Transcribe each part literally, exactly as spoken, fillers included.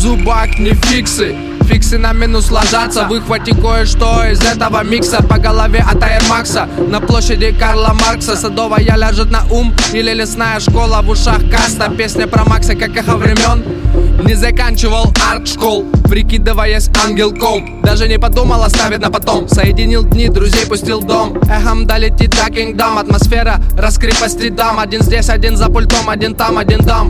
зубак не фиксы. Фиксы на минус ложатся. Выхвати кое-что из этого микса. По голове от Air Max'а на площади Карла Маркса. Садовая ляжет на ум или лесная школа. В ушах каста, песня про Макса, как эхо времен. Не заканчивал арт-школ, прикидываясь ангелком. Даже не подумал оставить на потом. Соединил дни, друзей пустил в дом. Эхом долетит до Кингдом. Атмосфера раскрепостит дам. Один здесь, один за пультом, один там, один дам.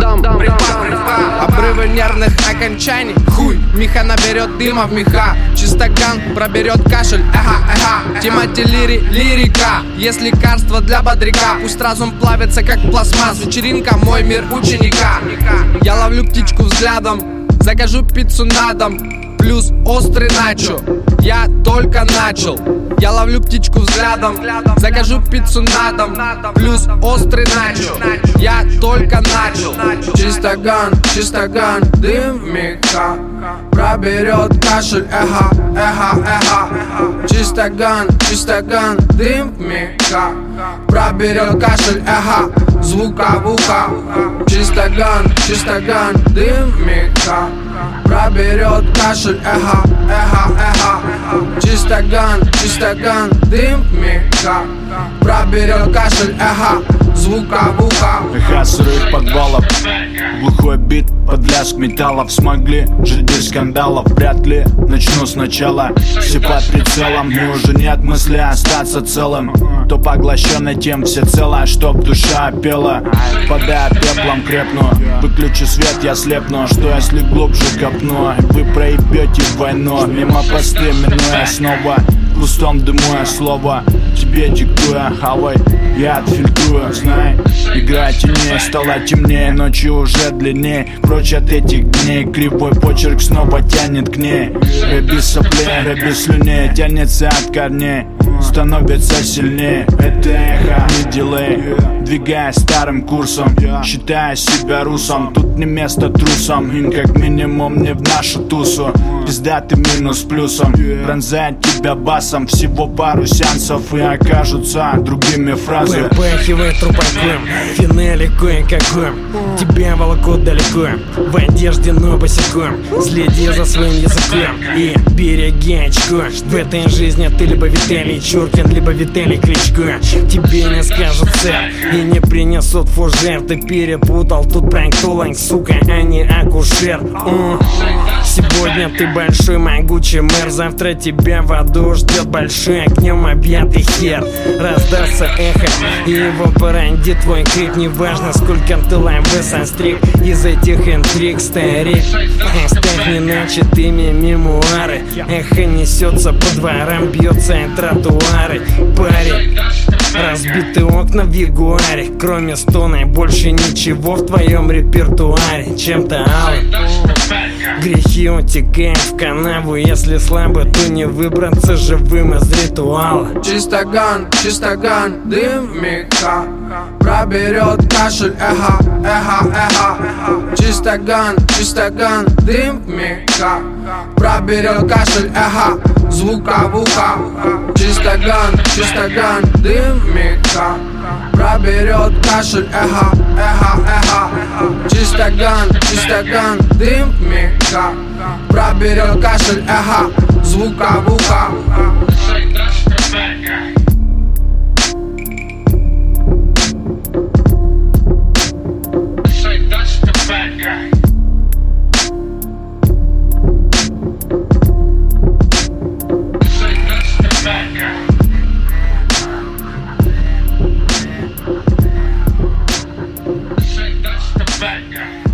Припа, обрывы нервных окончаний. Хуй, Миха наберет дыма в меха. Чистоган проберет кашель. Эха, эха, Тимати лири, лирика. Есть лекарство для бодряка. Пусть разум плавится как пластмасс. Вечеринка, мой мир ученика. Я ловлю птичку взглядом, закажу пиццу на дом, плюс острый начо. Я только начал. Я ловлю птичку взглядом, закажу пиццу на дом, плюс острый начо. Я только начал. Чистоган, чистоган, дым в меха, проберет кашель, эха, эха, эха. Чистоган, чистоган, дым в меха, проберет кашель, эха, звука в ухо. Чистоган, чистоган, дым в меха, проберет кашель, эха, эха, эха. Чистоган, чистоган, дым в меха, проберет кашель, эха, звука в ухо. Эхо сырых подвалов, глухой бит под лязг металлов. Смогли жить без скандалов, вряд ли начну сначала. Все под прицелом, и уже нет мысли остаться целым. То поглощенный тем всецело, чтоб душа пела. Падая пеплом крепну, выключу свет, я слепну. Что если глубже копну, вы проебете войну. Мимо посты, минуя снова, в пустом дыму я слово тебе диктуя, хавай, я отфильтрую. Знай, игра теней стала темнее, ночью уже длиннее. Прочь от этих дней, кривой почерк снова тянет к ней. Рэп без соплей, рэп без слюней, тянется от корней, становится сильнее. Это эхо, не дилей, двигаясь старым курсом, считая себя русом. Тут не место трусам, им как минимум не в нашу тусу. Пиздатый минус плюсом, пронзает тебя басом. Всего пару сеансов и окажутся другими фразами. Выпахивай трупаком, финали кое-каком. Тебя волокут далеко, в одежде, но босиком. Следи за своим языком и береги очко. В этой жизни ты либо Виталий Чуркин, либо Виталий Кличко. Тебе не скажут сэр и не принесут фужер. Ты перепутал тут пранктолог, сука, а не акушер. О, сегодня ты большой могучий мэр, завтра тебя в аду ждет большой огнем объятый хер. Раздастся эхо и его породит твой крик. Неважно, сколько ты лайвы состриг из этих интриг, старик. Оставь неначатыми мемуары. Эхо несется по дворам, бьется и тротуары. Парень, разбитые окна в ягуаре. Кроме стона и больше ничего в твоем репертуаре. Чем-то алым грехи утекают в канаву. Если слабо, то не выбраться живым из ритуала. Чистоган, чистоган, дым в меха, проберет кашель, эха, эха, эха. Чистоган, чистоган, дым в меха, проберет кашель, эха, звука в ухо. Чистоган, чистоган, дым в меха, проберет кашель, эха, эха, эха. Чистоган, чистоган, дым в меха, проберет кашель, эха, звука в ухо. Bad guy.